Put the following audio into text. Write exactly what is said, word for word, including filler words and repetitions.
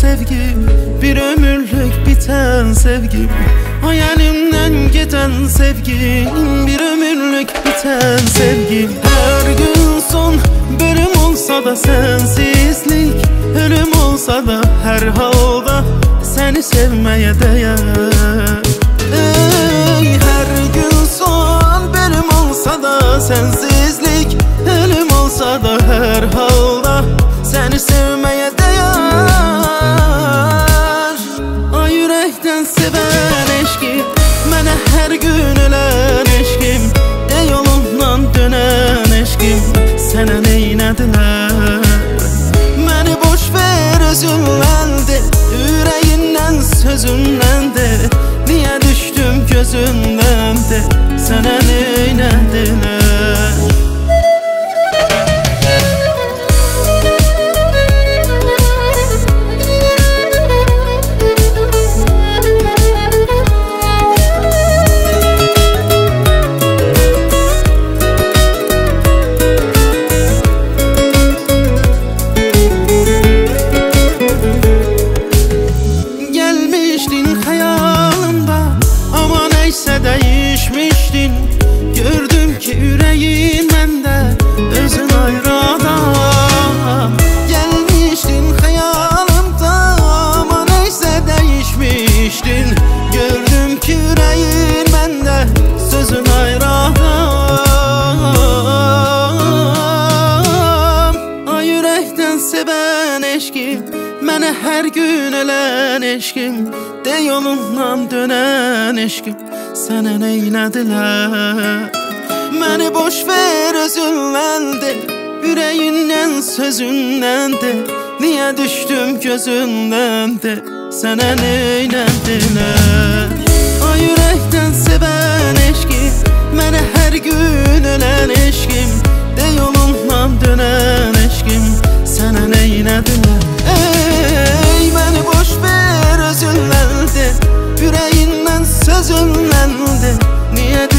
sevgim, bir ömürlük biten sevgim. Hayalimden giden sevgim, bir ömürlük biten sevgim. Her gün son bölüm olsa da sensizlik, ölüm olsa da her halda seni sevmeye değer. Ey, her gün son bölüm olsa da sensizlik, ölüm olsa da her halda seni sevmeye değer. Ay yürekten seven eşkim, mənə her gün ölen eşkim, de yolundan dönen eşkim, sənə neynədilər? Məni boş ver özündən de, ürəyindən sözündən de, niyə düşdüm gözündən de, sənə neynədilər? Değişmiştin, gördüm ki yüreğin mende özün ayrı adam. Gelmiştin hayalımda ama neyse değişmiştin, gördüm ki yüreğin mende sözün ayrı adam. Ay yürekten seven eşkim, mənə her gün ölen eşkim, de yolundan dönen eşkim, sənə neynədilər? Məni boş ver özündən de, ürəyindən sözündən de, niyə düşdüm gözündən de, sənə neynədilər? Ay ürəkdən sevən eşkim, mənə hər gün ölən eşkim, de yolundan dönən eşkim, sənə neynədilər? Ey, məni boş ver özündən de, ürəyindən sözündən de, niyə